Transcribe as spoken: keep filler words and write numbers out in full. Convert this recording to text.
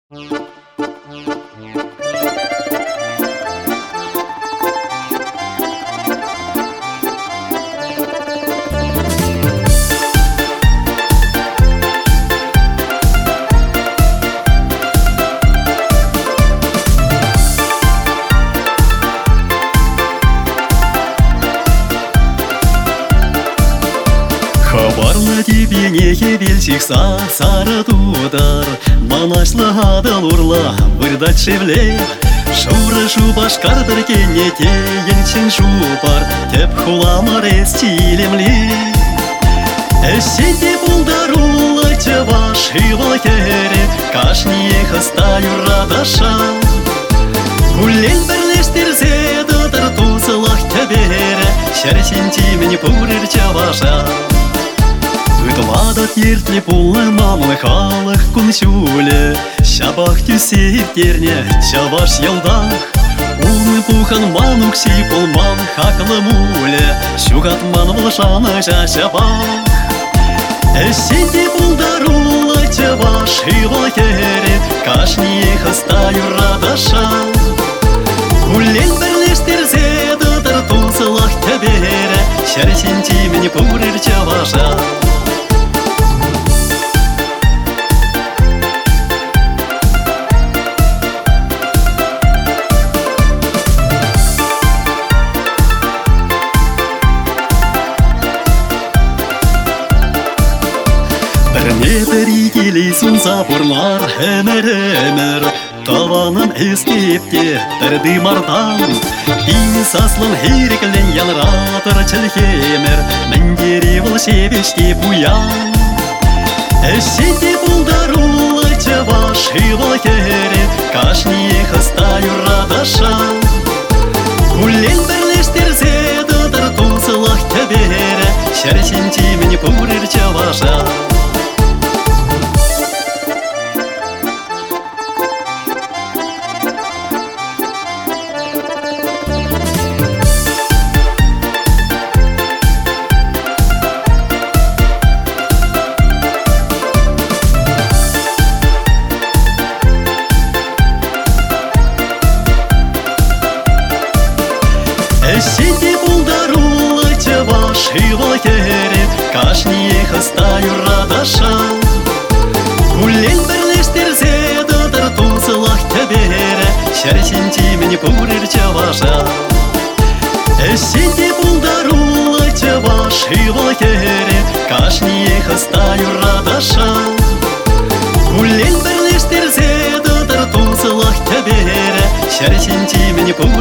Хабарлы тебе неге белчикса сары тудар, Манашлы адыл урла вырдат шевле. Шуры шубашкардыр кенете енчен шупар, Теп хуламар эстилемли. Эсети булдарулы чеваш хывал кере, Кашние хыстаю радаша. Гулен бірлештірзе дыдыр тусылах тебере, Шәрсенти мені пурыр чаваша. Выдладат ертли пулы мамлы халық күн шуле, Шабах түсе терне чаваш елдах. Улны пухан манук сипулман хақлы муле, Шугатман влшаны жашабах. Эсенти булдарулы чаваш хывал кере, Кашние хыстаю радаша. Гулен бірлештірзе дыдыр тусылах тебере, Шәрсенти мені пурыр чаваша. Бірне-бірі келесін запырлар әмір-әмір, Таванын эскепте тірді мардан. Бейні саслын хереклен ялратыр чілхемір, Міндері бұл шебешке буян. Әшенде бұлдарулы чаваш хывал кере, Кашние хыстаю радаша. Гулен бірлештірзе дыдыр тусылах тебере, Шәрсенти мені пурыр чаваша. Эсенти булдарулы чаваш хывал кере, Кашние хыстаю радаша. Гулен бірлештірзе дыдыр тусылах тебере, Шәрсенти мені пурыр чаваша. Эсенти булдарулы чаваш хывал кере, Кашние хыстаю радаша. Гулен бірлештірзе дыдыр тусылах тебере, Шәрсенти мені пурыр